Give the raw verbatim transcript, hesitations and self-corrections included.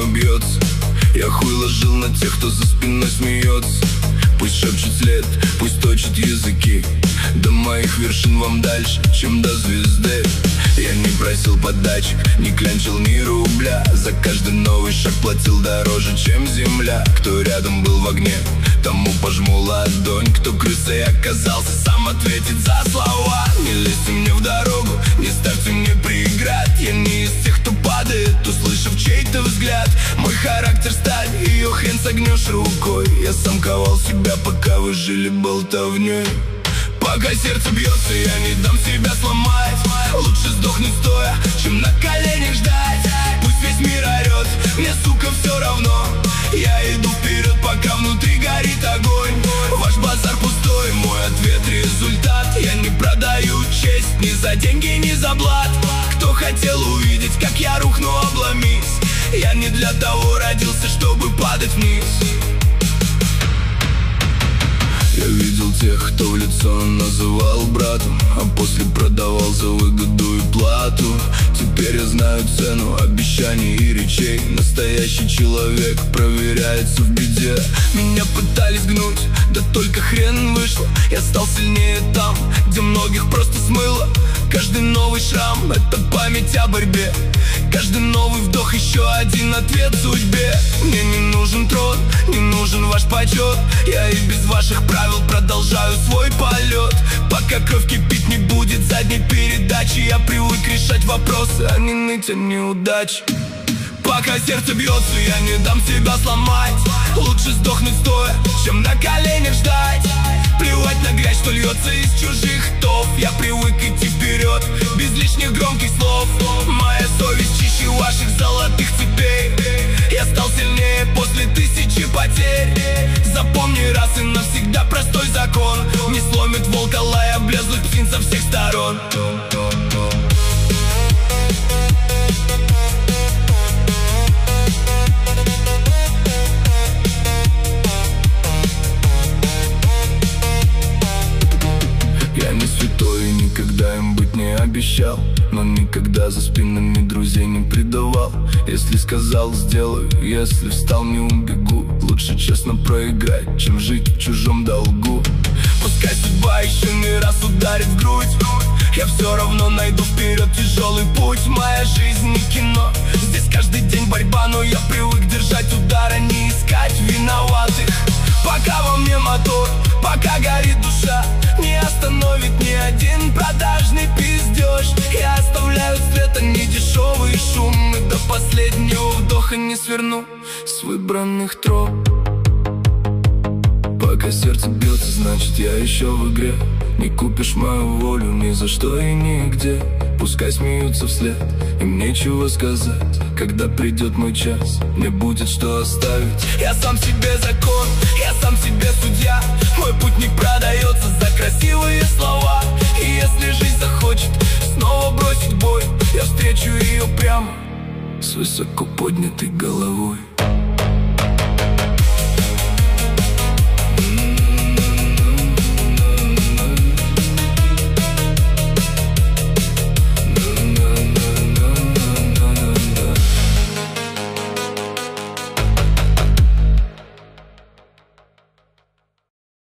бьется. Я хуй ложил на тех, кто за спиной смеется. Пусть шепчет след, пусть точат языки. До моих вершин вам дальше, чем до звезды. Я не просил подачек, не клянчил ни рубля. За каждый новый шаг платил дороже, чем земля. Кто рядом был в огне, тому пожму ладонь. Кто крысой оказался, сам ответит за слова. Не лезьте мне в дорогу, не ставьте мне преград. Я не из тех, кто падает, услышав чей-то взгляд. Мой характер сталь, ее хрен согнешь рукой. Я сам ковал себя, пока вы жили болтовней. Пока сердце бьется, я не дам себя сломать. Лучше сдохнуть стоя, чем на коленях ждать. Пусть весь мир орет, мне, сука, все равно. Я иду вперед, пока внутри горит огонь. Ваш базар пустой, мой ответ результат. Я не продаю честь ни за деньги, ни за блат. Кто хотел увидеть, как я рухну, обломись. Я не для того родился, чтобы падать вниз. Я видел тех, кто в лицо называл братом, а после продавал за выгоду и плату. Теперь я знаю цену обещаний и речей. Настоящий человек проверяется в беде. Меня пытались гнуть, да только хрен вышло. Я стал сильнее там, где многих просто смыло. Каждый новый шрам — это память о борьбе. Каждый новый вдох — еще один ответ судьбе. Мне не нужен трон, не нужен ваш почет. Я и без ваших правил продолжаю свой полет. Пока кровь кипит, не будет задней передачи. Я привык решать вопросы, а не ныть о неудаче. Пока сердце бьется, я не дам себя сломать. Лучше сдохнуть стоя, чем на коленях ждать. Плевать на грязь, что льется из чужих ртов. Я привык идти вперед, без лишних громких слов. Моя совесть чище ваших золотых цепей. Я стал сильнее после тысячи потерь. Запомни раз и навсегда простой закон: не сломит волка лай облезлых птиц со всех сторон. Я не святой и никогда им быть не обещал, но никогда за спинами друзей не предавал. Если сказал, сделаю, если встал, не убегу. Лучше честно проиграть, чем жить в чужом долгу. Пускай судьба еще не раз ударит в грудь, я все равно найду вперед тяжелый путь. Моя жизнь не кино, здесь каждый день борьба. Но я привык держать удар, а не искать виноватых. Пока во мне мотор, пока горит душа, не остановит ни один продажный пиздеж. Я оставляю след, а не дешевый шум. И до последнего вдоха не сверну с выбранных троп. Пока сердце бьется, значит я еще в игре. Не купишь мою волю ни за что и нигде. Пускай смеются вслед, им нечего сказать. Когда придет мой час, мне будет что оставить. Я сам себе закон, я сам себе судья. Мой путь не продается за красивые слова. И если жизнь захочет снова бросить бой, я встречу ее прямо с высоко поднятой головой.